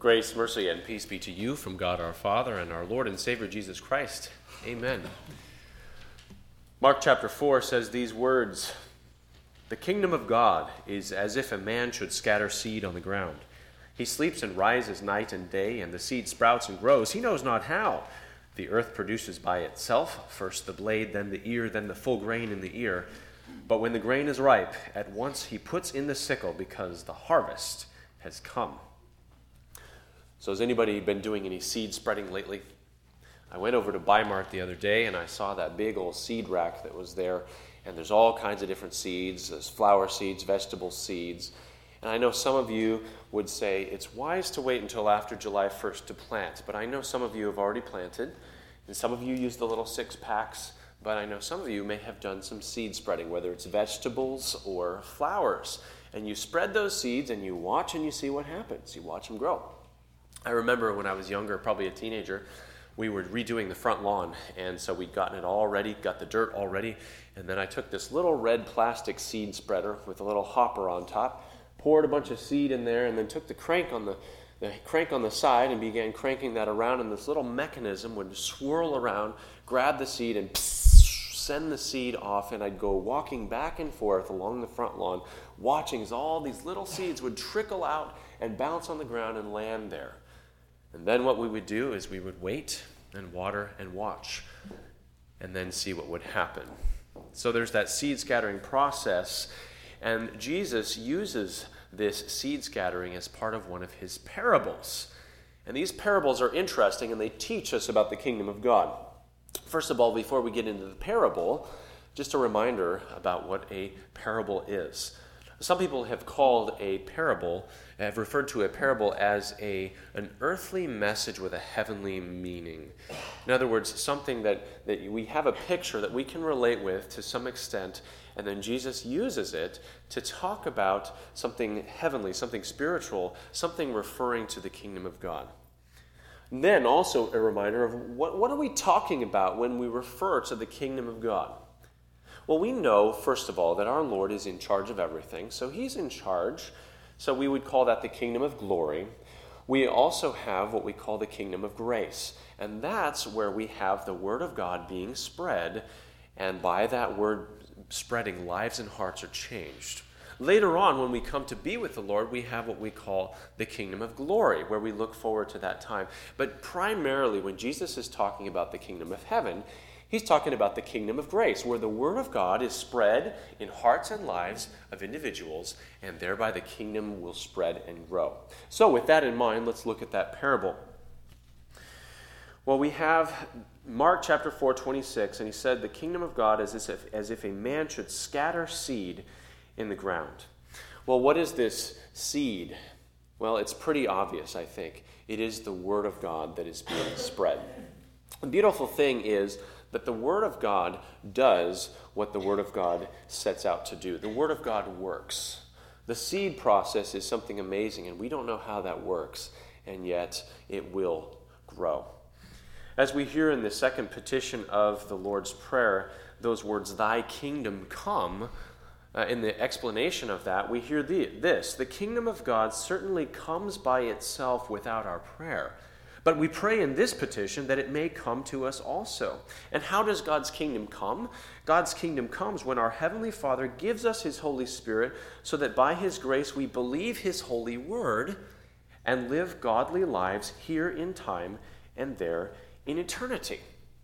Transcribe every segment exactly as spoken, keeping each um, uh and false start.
Grace, mercy, and peace be to you from God our Father and our Lord and Savior Jesus Christ. Amen. Mark chapter four says these words, "The kingdom of God is as if a man should scatter seed on the ground. He sleeps and rises night and day, and the seed sprouts and grows. He knows not how. The earth produces by itself, first the blade, then the ear, then the full grain in the ear. But when the grain is ripe, at once he puts in the sickle, because the harvest has come." So has anybody been doing any seed spreading lately? I went over to Bi-Mart the other day and I saw that big old seed rack that was there, and there's all kinds of different seeds. There's flower seeds, vegetable seeds. And I know some of you would say it's wise to wait until after July first to plant, but I know some of you have already planted, and some of you use the little six packs, but I know some of you may have done some seed spreading, whether it's vegetables or flowers. And you spread those seeds and you watch and you see what happens. You watch them grow. I remember when I was younger, probably a teenager, we were redoing the front lawn, and so we'd gotten it all ready, got the dirt all ready, and then I took this little red plastic seed spreader with a little hopper on top, poured a bunch of seed in there, and then took the crank on the, the crank on the side and began cranking that around, and this little mechanism would swirl around, grab the seed, and psst, send the seed off, and I'd go walking back and forth along the front lawn, watching as all these little seeds would trickle out and bounce on the ground and land there. And then what we would do is we would wait and water and watch and then see what would happen. So there's that seed scattering process, and Jesus uses this seed scattering as part of one of his parables. And these parables are interesting, and they teach us about the kingdom of God. First of all, before we get into the parable, just a reminder about what a parable is. Some people have called a parable, have referred to a parable as a an earthly message with a heavenly meaning. In other words, something that, that we have a picture that we can relate with to some extent, and then Jesus uses it to talk about something heavenly, something spiritual, something referring to the kingdom of God. And then also a reminder of what, what are we talking about when we refer to the kingdom of God? Well, we know, first of all, that our Lord is in charge of everything, so he's in charge. So we would call that the kingdom of glory. We also have what we call the kingdom of grace, and that's where we have the word of God being spread, and by that word spreading, lives and hearts are changed. Later on, when we come to be with the Lord, we have what we call the kingdom of glory, where we look forward to that time. But primarily, when Jesus is talking about the kingdom of heaven, he's talking about the kingdom of grace, where the word of God is spread in hearts and lives of individuals, and thereby the kingdom will spread and grow. So with that in mind, let's look at that parable. Well, we have Mark chapter four, twenty-six, and he said, "The kingdom of God is as if, as if a man should scatter seed in the ground." Well, what is this seed? Well, it's pretty obvious, I think. It is the word of God that is being spread. The beautiful thing is that the Word of God does what the Word of God sets out to do. The Word of God works. The seed process is something amazing, and we don't know how that works, and yet it will grow. As we hear in the second petition of the Lord's Prayer, those words, "Thy kingdom come," uh, in the explanation of that, we hear the, this, the kingdom of God certainly comes by itself without our prayer. But we pray in this petition that it may come to us also. And how does God's kingdom come? God's kingdom comes when our Heavenly Father gives us His Holy Spirit so that by His grace we believe His holy word and live godly lives here in time and there in eternity.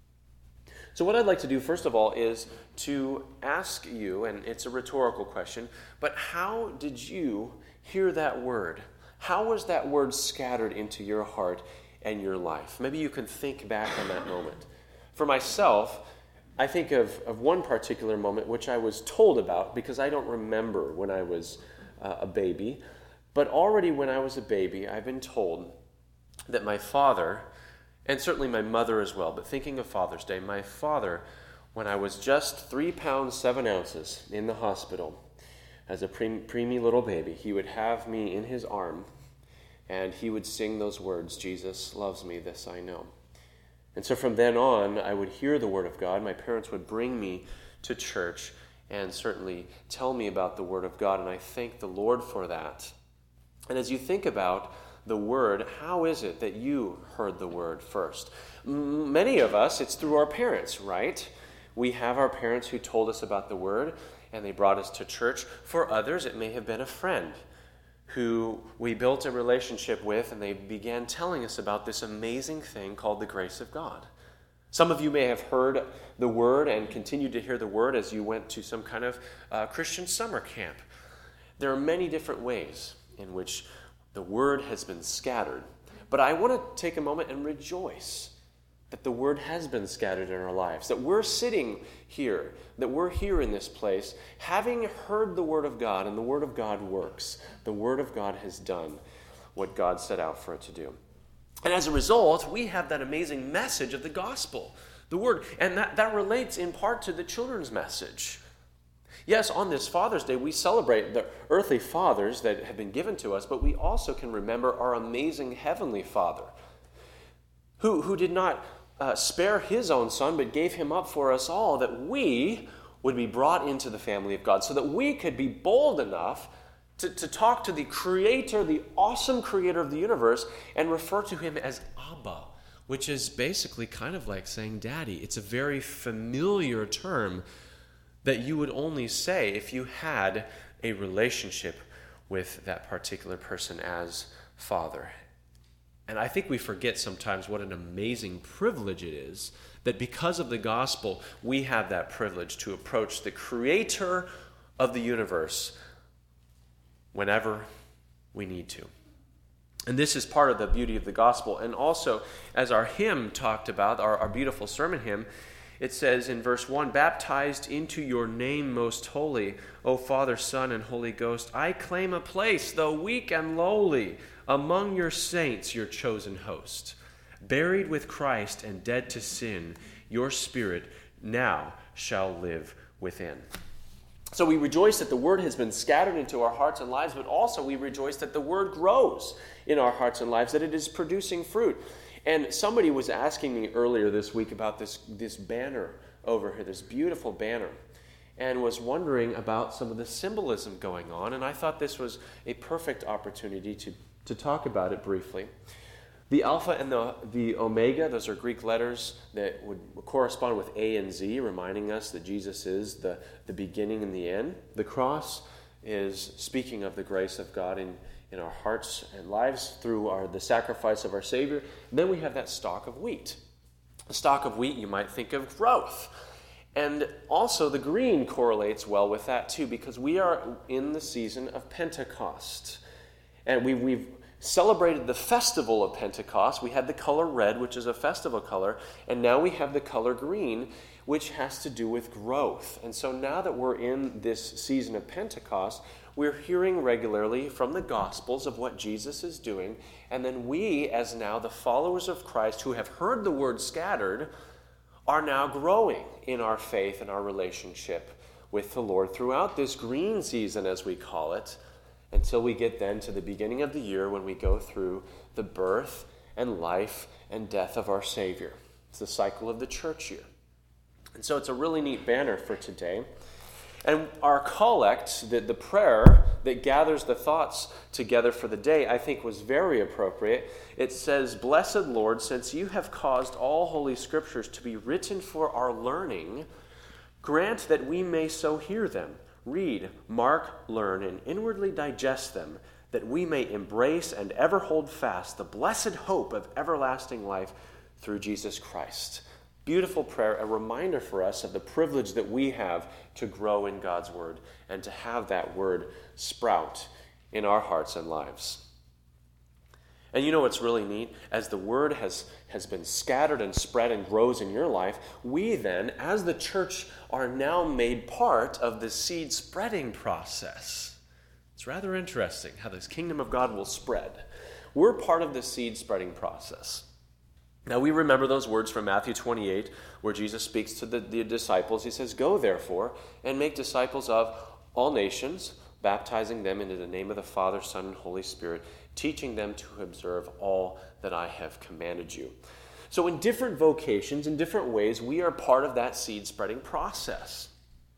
So what I'd like to do, first of all, is to ask you, and it's a rhetorical question, but how did you hear that word? How was that word scattered into your heart and your life? Maybe you can think back on that moment. For myself, I think of, of one particular moment which I was told about because I don't remember when I was uh, a baby. But already when I was a baby, I've been told that my father, and certainly my mother as well, but thinking of Father's Day, my father, when I was just three pounds, seven ounces in the hospital as a pre- preemie little baby, he would have me in his arm, and he would sing those words, "Jesus loves me, this I know." And so from then on, I would hear the word of God. My parents would bring me to church and certainly tell me about the word of God, and I thank the Lord for that. And as you think about the word, how is it that you heard the word first? M- many of us, it's through our parents, right? We have our parents who told us about the word, and they brought us to church. For others, it may have been a friend who we built a relationship with, and they began telling us about this amazing thing called the grace of God. Some of you may have heard the word and continued to hear the word as you went to some kind of uh, Christian summer camp. There are many different ways in which the word has been scattered. But I want to take a moment and rejoice that the word has been scattered in our lives, that we're sitting here, that we're here in this place, having heard the word of God, and the word of God works. The word of God has done what God set out for it to do. And as a result, we have that amazing message of the gospel, the word, and that, that relates in part to the children's message. Yes, on this Father's Day, we celebrate the earthly fathers that have been given to us, but we also can remember our amazing heavenly Father, who, who did not uh, spare his own Son, but gave him up for us all, that we would be brought into the family of God, so that we could be bold enough to, to talk to the Creator, the awesome Creator of the universe, and refer to him as Abba, which is basically kind of like saying Daddy. It's a very familiar term that you would only say if you had a relationship with that particular person as Father. And I think we forget sometimes what an amazing privilege it is that because of the gospel, we have that privilege to approach the Creator of the universe whenever we need to. And this is part of the beauty of the gospel. And also, as our hymn talked about, our, our beautiful sermon hymn, it says in verse one, "Baptized into your name most holy, O Father, Son, and Holy Ghost, I claim a place, though weak and lowly, among your saints, your chosen host. Buried with Christ and dead to sin, your spirit now shall live within." So we rejoice that the word has been scattered into our hearts and lives, but also we rejoice that the word grows in our hearts and lives, that it is producing fruit. And somebody was asking me earlier this week about this, this banner over here, this beautiful banner, and was wondering about some of the symbolism going on, and I thought this was a perfect opportunity to, to talk about it briefly. The Alpha and the, the Omega, those are Greek letters that would correspond with A and Z, reminding us that Jesus is the, the beginning and the end. The cross is speaking of the grace of God in, in our hearts and lives through our, the sacrifice of our Savior. And then we have that stalk of wheat. A stalk of wheat, you might think of growth. And also the green correlates well with that too, because we are in the season of Pentecost. And we, we've celebrated the festival of Pentecost. We had the color red, which is a festival color, and now we have the color green, which has to do with growth. And so now that we're in this season of Pentecost, we're hearing regularly from the Gospels of what Jesus is doing, and then we, as now the followers of Christ who have heard the word scattered, are now growing in our faith and our relationship with the Lord throughout this green season, as we call it, until we get then to the beginning of the year when we go through the birth and life and death of our Savior. It's the cycle of the church year. And so it's a really neat banner for today. And our collect, the, the prayer that gathers the thoughts together for the day, I think was very appropriate. It says, "Blessed Lord, since you have caused all holy scriptures to be written for our learning, grant that we may so hear them, read, mark, learn, and inwardly digest them, that we may embrace and ever hold fast the blessed hope of everlasting life through Jesus Christ." Beautiful prayer, a reminder for us of the privilege that we have to grow in God's word and to have that word sprout in our hearts and lives. And you know what's really neat? As the word has, has been scattered and spread and grows in your life, we then, as the church, are now made part of the seed spreading process. It's rather interesting how this kingdom of God will spread. We're part of the seed spreading process. Now we remember those words from Matthew twenty-eight, where Jesus speaks to the, the disciples. He says, "Go therefore and make disciples of all nations, baptizing them into the name of the Father, Son, and Holy Spirit, teaching them to observe all that I have commanded you." So in different vocations, in different ways, we are part of that seed-spreading process.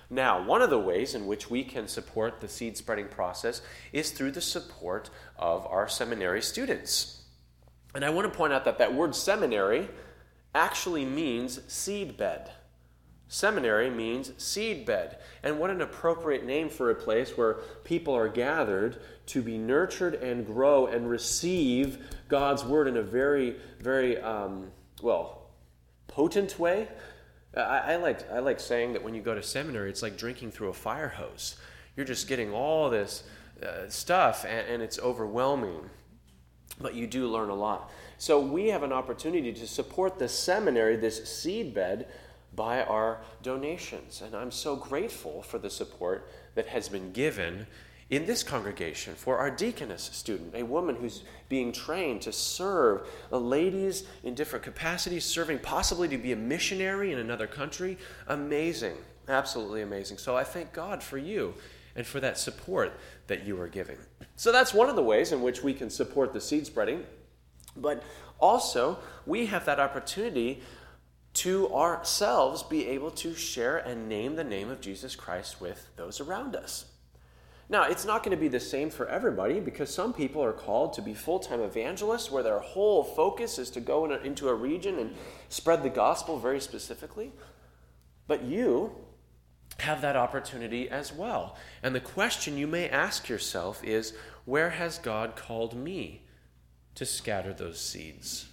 Now, one of the ways in which we can support the seed spreading process is through the support of our seminary students. And I want to point out that that word seminary actually means seed bed. Seminary means seed bed. And what an appropriate name for a place where people are gathered to be nurtured and grow and receive God's word in a very, very, um, well, potent way. I, I like I like saying that when you go to seminary, it's like drinking through a fire hose. You're just getting all this uh, stuff, and, and it's overwhelming. But you do learn a lot. So we have an opportunity to support the seminary, this seed bed, by our donations. And I'm so grateful for the support that has been given in this congregation for our deaconess student, a woman who's being trained to serve the ladies in different capacities, serving possibly to be a missionary in another country. Amazing, absolutely amazing. So I thank God for you and for that support that you are giving. So that's one of the ways in which we can support the seed spreading. But also, we have that opportunity to ourselves be able to share and name the name of Jesus Christ with those around us. Now, it's not going to be the same for everybody, because some people are called to be full-time evangelists where their whole focus is to go in a, into a region and spread the gospel very specifically. But you have that opportunity as well. And the question you may ask yourself is, where has God called me to scatter those seeds?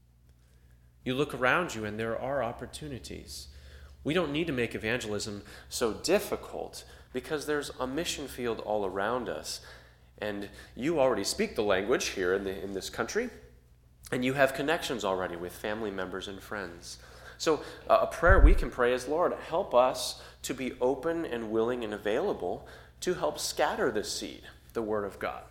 You look around you and there are opportunities. We don't need to make evangelism so difficult, because there's a mission field all around us. And you already speak the language here in, the, in this country, and you have connections already with family members and friends. So uh, a prayer we can pray is, Lord, help us to be open and willing and available to help scatter the seed, the Word of God.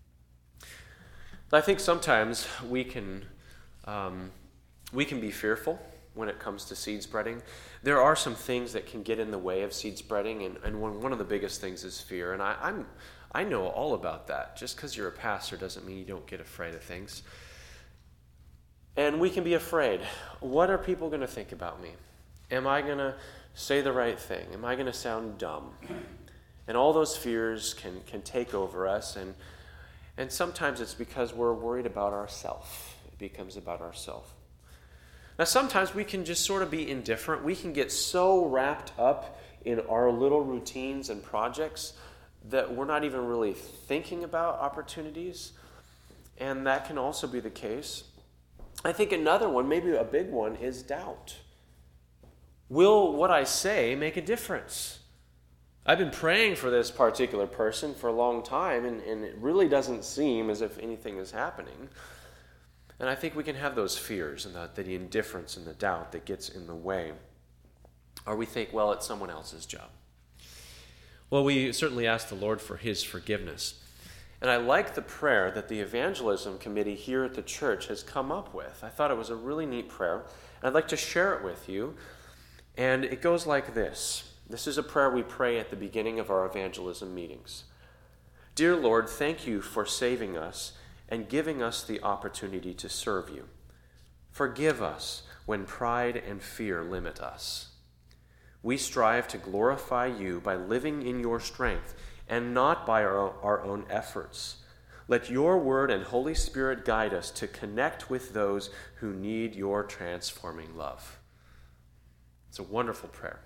I think sometimes we can, um, we can be fearful when it comes to seed spreading. There are some things that can get in the way of seed spreading, and, and one, one of the biggest things is fear. And I, I'm, I know all about that. Just because you're a pastor doesn't mean you don't get afraid of things. And we can be afraid. What are people going to think about me? Am I going to say the right thing? Am I going to sound dumb? And all those fears can, can take over us, and, and sometimes it's because we're worried about ourselves. It becomes about ourselves. Now, sometimes we can just sort of be indifferent. We can get so wrapped up in our little routines and projects that we're not even really thinking about opportunities. And that can also be the case. I think another one, maybe a big one, is doubt. Will what I say make a difference? I've been praying for this particular person for a long time, and, and it really doesn't seem as if anything is happening. And I think we can have those fears and the, the indifference and the doubt that gets in the way. Or we think, well, it's someone else's job. Well, we certainly ask the Lord for his forgiveness. And I like the prayer that the evangelism committee here at the church has come up with. I thought it was a really neat prayer, and I'd like to share it with you. And it goes like this. This is a prayer we pray at the beginning of our evangelism meetings. Dear Lord, thank you for saving us and giving us the opportunity to serve you. Forgive us when pride and fear limit us. We strive to glorify you by living in your strength and not by our, our own efforts. Let your word and Holy Spirit guide us to connect with those who need your transforming love. It's a wonderful prayer.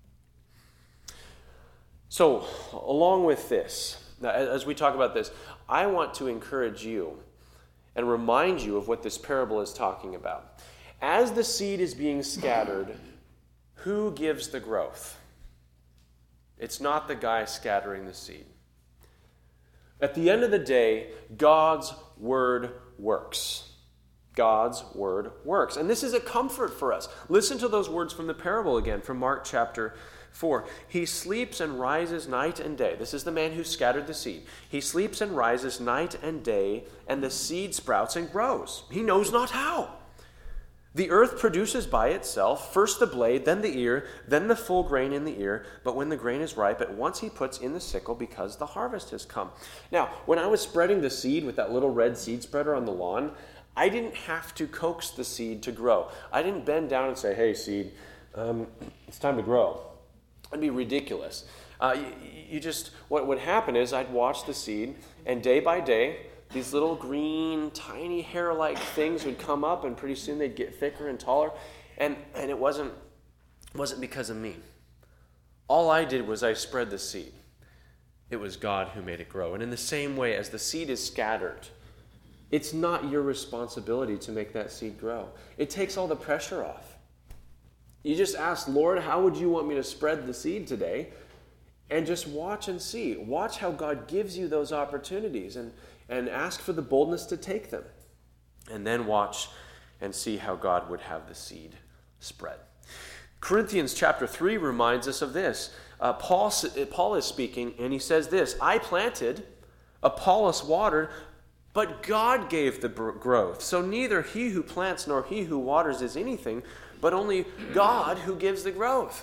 So, along with this, as we talk about this, I want to encourage you and remind you of what this parable is talking about. As the seed is being scattered, who gives the growth? It's not the guy scattering the seed. At the end of the day, God's word works. God's word works. And this is a comfort for us. Listen to those words from the parable again, from Mark chapter four. He sleeps and rises night and day. This is the man who scattered the seed. He sleeps and rises night and day, and the seed sprouts and grows. He knows not how. The earth produces by itself first the blade, then the ear, then the full grain in the ear. But when the grain is ripe, at once he puts in the sickle, because the harvest has come. Now, when I was spreading the seed with that little red seed spreader on the lawn, I didn't have to coax the seed to grow. I didn't bend down and say, hey, seed, um, it's time to grow. It'd be ridiculous. Uh, you, you just, what would happen is I'd watch the seed, and day by day, these little green, tiny hair-like things would come up, and pretty soon they'd get thicker and taller. And, and it wasn't, wasn't because of me. All I did was I spread the seed. It was God who made it grow. And in the same way, as the seed is scattered, it's not your responsibility to make that seed grow. It takes all the pressure off. You just ask, Lord, how would you want me to spread the seed today? And just watch and see. Watch how God gives you those opportunities, and, and ask for the boldness to take them. And then watch and see how God would have the seed spread. Corinthians chapter three reminds us of this. Uh, Paul, Paul is speaking, and he says this, I planted, Apollos watered, but God gave the growth. So neither he who plants nor he who waters is anything, but only God who gives the growth.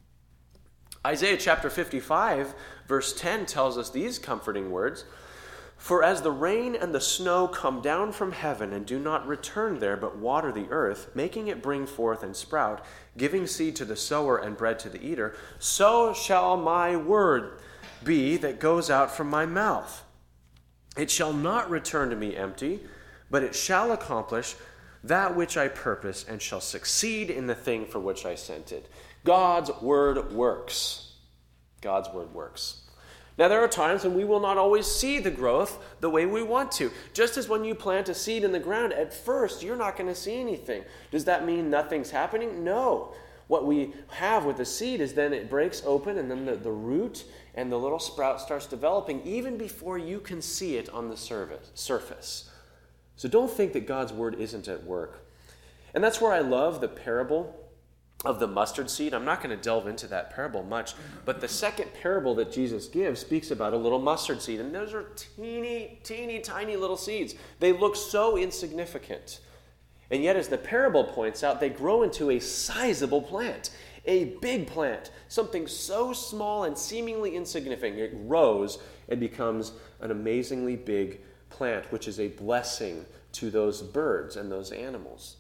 Isaiah chapter fifty-five, verse ten tells us these comforting words, for as the rain and the snow come down from heaven and do not return there, but water the earth, making it bring forth and sprout, giving seed to the sower and bread to the eater, so shall my word be that goes out from my mouth. It shall not return to me empty, but it shall accomplish that which I purpose, and shall succeed in the thing for which I sent it. God's word works. God's word works. Now, there are times when we will not always see the growth the way we want to. Just as when you plant a seed in the ground, at first you're not going to see anything. Does that mean nothing's happening? No. What we have with the seed is then it breaks open, and then the, the root and the little sprout starts developing even before you can see it on the surface. So don't think that God's word isn't at work. And that's where I love the parable of the mustard seed. I'm not going to delve into that parable much, but the second parable that Jesus gives speaks about a little mustard seed, and those are teeny, teeny, tiny little seeds. They look so insignificant. And yet, as the parable points out, they grow into a sizable plant, a big plant, something so small and seemingly insignificant. It grows and becomes an amazingly big plant, which is a blessing to those birds and those animals.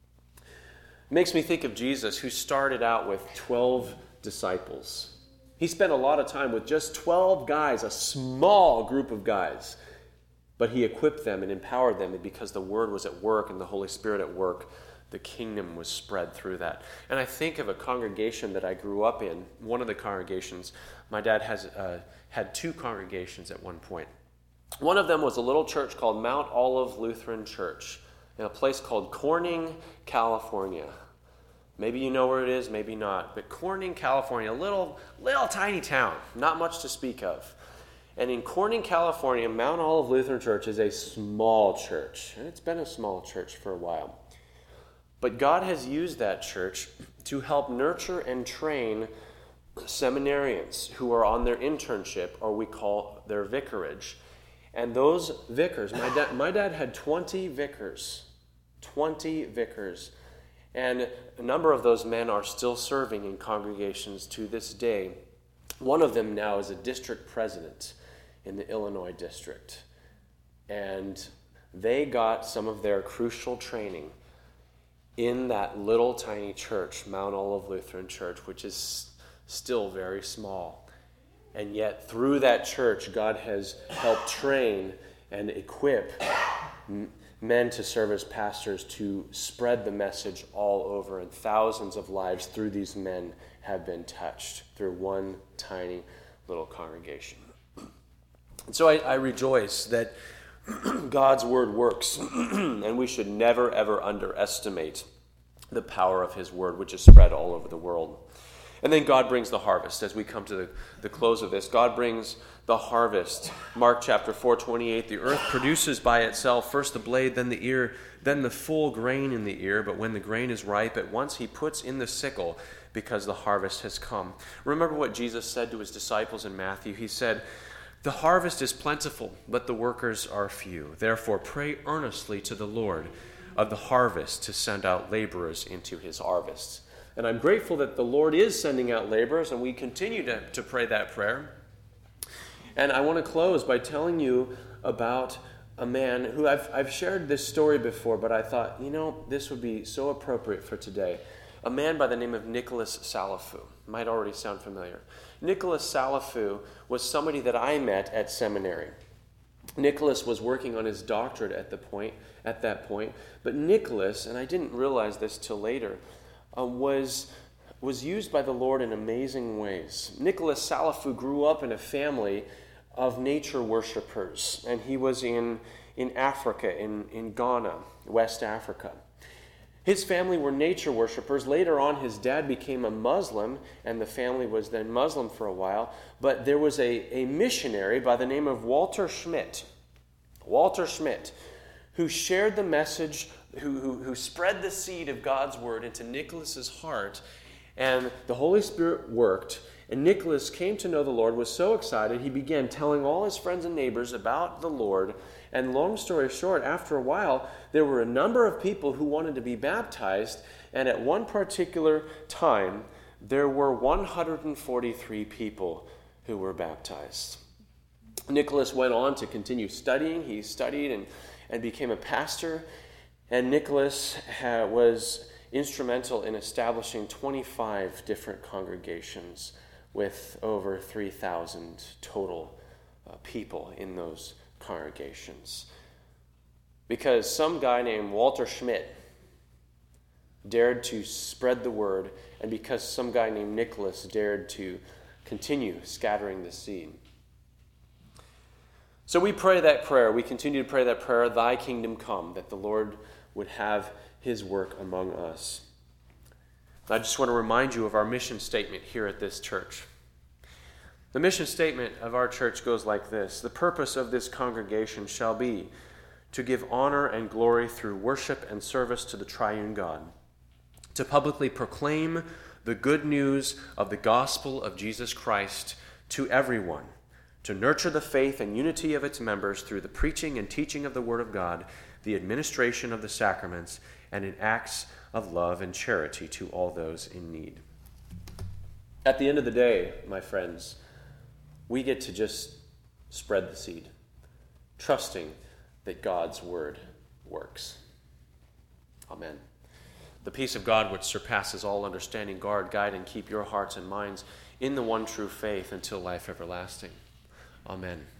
It makes me think of Jesus, who started out with twelve disciples. He spent a lot of time with just twelve guys, a small group of guys. But he equipped them and empowered them, and because the word was at work and the Holy Spirit at work, the kingdom was spread through that. And I think of a congregation that I grew up in. One of the congregations, my dad has uh, had two congregations at one point. One of them was a little church called Mount Olive Lutheran Church in a place called Corning, California. Maybe you know where it is, maybe not. But Corning, California, a little, little tiny town, not much to speak of. And in Corning, California, Mount Olive Lutheran Church is a small church. And it's been a small church for a while. But God has used that church to help nurture and train seminarians who are on their internship, or we call their vicarage. And those vicars, my dad, my dad had twenty vicars. twenty vicars. And a number of those men are still serving in congregations to this day. One of them now is a district president in the Illinois district. And they got some of their crucial training in that little tiny church, Mount Olive Lutheran Church, which is still very small. And yet through that church, God has helped train and equip men to serve as pastors to spread the message all over, and thousands of lives through these men have been touched through one tiny little congregation. And so I, I rejoice that God's word works, and we should never, ever underestimate the power of his word, which is spread all over the world. And then God brings the harvest. As we come to the, the close of this, God brings the harvest. Mark chapter four twenty-eight, the earth produces by itself first the blade, then the ear, then the full grain in the ear. But when the grain is ripe, at once he puts in the sickle, because the harvest has come. Remember what Jesus said to his disciples in Matthew. He said, the harvest is plentiful, but the workers are few. Therefore pray earnestly to the Lord of the harvest to send out laborers into his harvest. And I'm grateful that the Lord is sending out laborers, and we continue to, to pray that prayer. And I want to close by telling you about a man who I've, I've shared this story before, but I thought, you know, this would be so appropriate for today. a man by the name of Nicholas Salafou. Might already sound familiar. Nicholas Salafou was somebody that I met at seminary. Nicholas was working on his doctorate at the point, at that point, but Nicholas, and I didn't realize this till later, uh, was was used by the Lord in amazing ways. Nicholas Salafou grew up in a family of nature worshipers, and he was in, in Africa, in, in Ghana, West Africa. His family were nature worshipers. Later on, his dad became a Muslim, and the family was then Muslim for a while, but there was a, a missionary by the name of Walter Schmidt, Walter Schmidt, who shared the message, who, who, who spread the seed of God's word into Nicholas's heart. And the Holy Spirit worked, and Nicholas came to know the Lord, was so excited, he began telling all his friends and neighbors about the Lord. And long story short, after a while, there were a number of people who wanted to be baptized, and at one particular time, there were one hundred forty-three people who were baptized. Nicholas went on to continue studying. He studied and, and became a pastor, and Nicholas ha- was instrumental in establishing twenty-five different congregations with over three thousand total uh, people in those congregations. Because some guy named Walter Schmidt dared to spread the word, and because some guy named Nicholas dared to continue scattering the seed. So we pray that prayer, we continue to pray that prayer, thy kingdom come, that the Lord would have his work among us. I just want to remind you of our mission statement here at this church. The mission statement of our church goes like this: the purpose of this congregation shall be to give honor and glory through worship and service to the triune God, to publicly proclaim the good news of the gospel of Jesus Christ to everyone, to nurture the faith and unity of its members through the preaching and teaching of the Word of God, the administration of the sacraments, and in acts of love and charity to all those in need. At the end of the day, my friends, we get to just spread the seed, trusting that God's word works. Amen. The peace of God, which surpasses all understanding, guard, guide, and keep your hearts and minds in the one true faith until life everlasting. Amen.